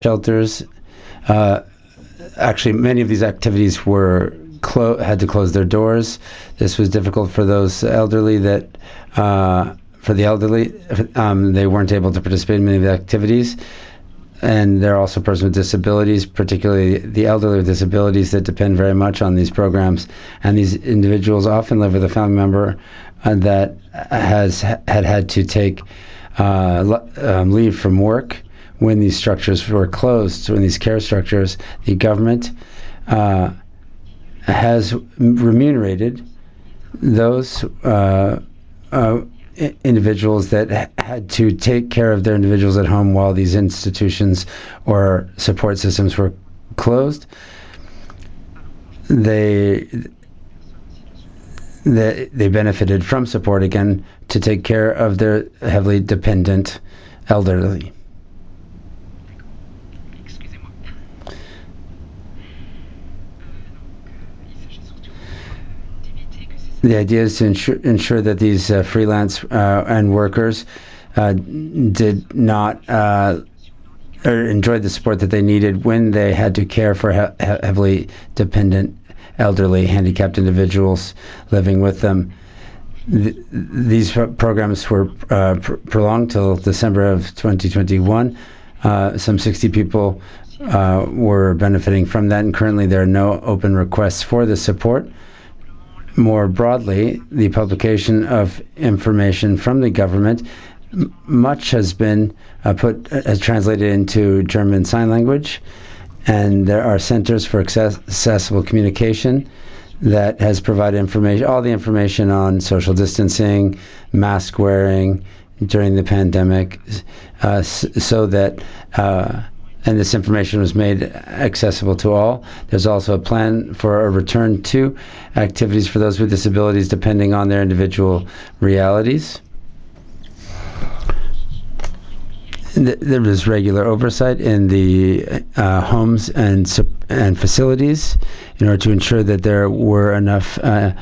shelters. Uh, Actually, many of these activities were had to close their doors. This was difficult for those elderly for the elderly, they weren't able to participate in many of the activities. And there are also persons with disabilities, particularly the elderly with disabilities, that depend very much on these programs. And these individuals often live with a family member that had to take leave from work when these structures were closed. When these care structures, the government has remunerated those individuals that had to take care of their individuals at home while these institutions or support systems were closed. They benefited from support again to take care of their heavily dependent elderly. The idea is to ensure that these freelance and workers did not or enjoyed the support that they needed when they had to care for heavily dependent elderly handicapped individuals living with them. These programs were prolonged till December of 2021. Some 60 people were benefiting from that, and currently there are no open requests for this support. More broadly, the publication of information from the government, much has been has translated into German Sign Language, and there are centers for accessible communication that has provided information, all the information on social distancing, mask wearing during the pandemic, so that and this information was made accessible to all. There's also a plan for a return to activities for those with disabilities depending on their individual realities. There was regular oversight in the homes and facilities in order to ensure that there were enough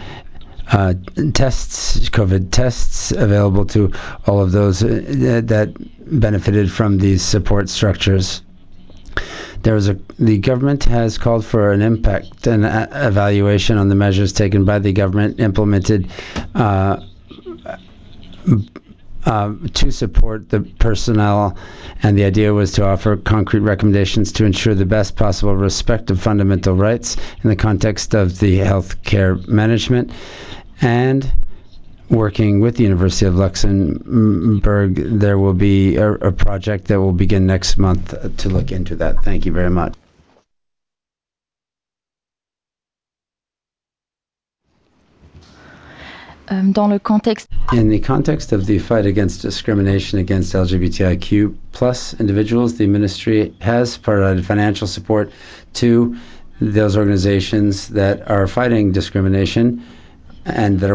COVID tests available to all of those that benefited from these support structures. The government has called for an impact and evaluation on the measures taken by the government implemented to support the personnel, and the idea was to offer concrete recommendations to ensure the best possible respect of fundamental rights in the context of the healthcare management. And working with the University of Luxembourg, there will be a project that will begin next month to look into that. Thank you very much. In the context of the fight against discrimination against LGBTIQ plus individuals, the ministry has provided financial support to those organizations that are fighting discrimination and that are